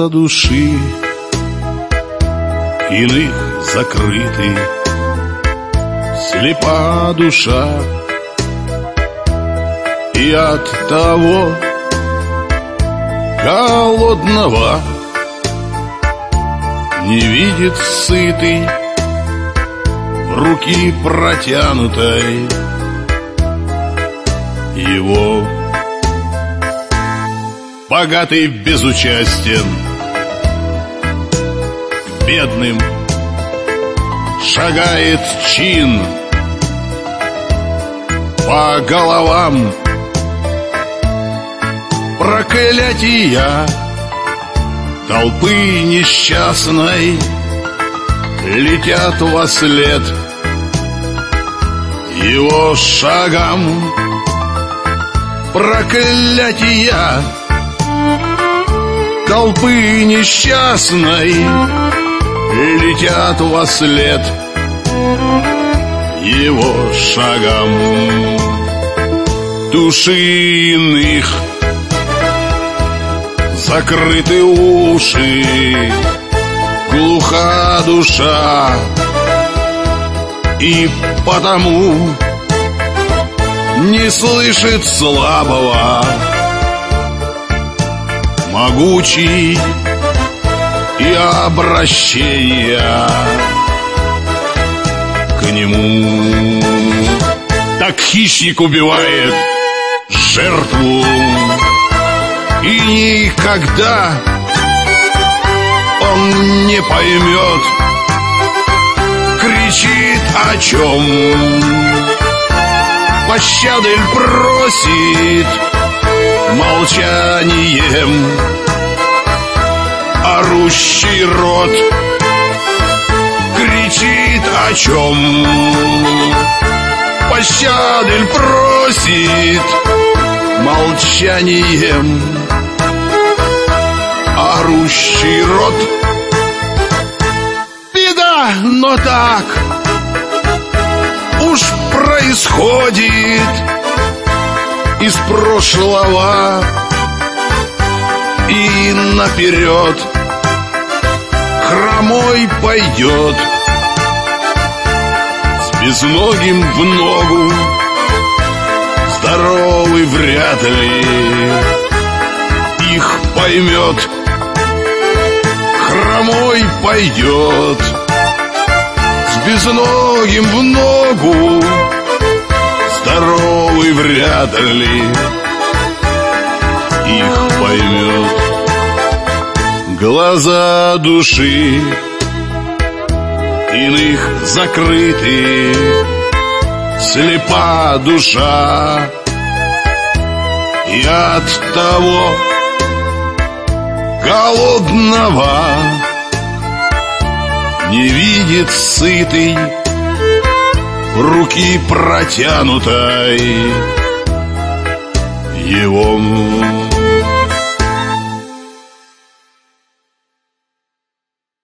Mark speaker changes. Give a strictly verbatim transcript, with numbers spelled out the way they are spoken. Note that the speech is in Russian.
Speaker 1: глаза души, иных закрыты, слепа душа, и от того голодного не видит сытый руки протянутой его. Богатый безучастен к бедным шагает чин, по головам проклятия толпы несчастной летят во след его шагам. Проклятия толпы несчастной летят во след его шагам. Души иных закрыты уши, глуха душа, и потому не слышит слабого. Могучий и обращения к нему. Так хищник убивает жертву, и никогда он не поймет, кричит о чем, пощады просит молчанием. Орущий рот кричит о чем, пощады просит молчанием. Орущий рот. Беда, но так уж происходит. Из прошлого и наперед хромой пойдет, с безногим в ногу, здоровый вряд ли их поймет. Хромой пойдет, с безногим в ногу, здоровый вряд ли их поймет. Глаза души иных закрыты, слепа душа, и от того голодного не видит сытый руки протянутой его.